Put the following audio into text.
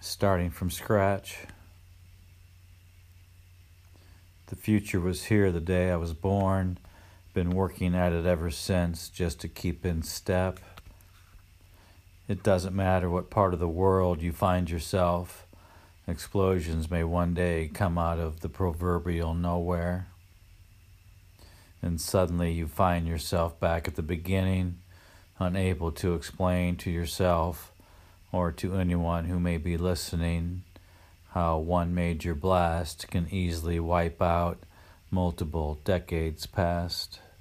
starting from scratch. The future was here the day I was born, been working at it ever since just to keep in step. It doesn't matter what part of the world you find yourself, explosions may one day come out of the proverbial nowhere. And suddenly you find yourself back at the beginning, unable to explain to yourself or to anyone who may be listening how one major blast can easily wipe out multiple decades past.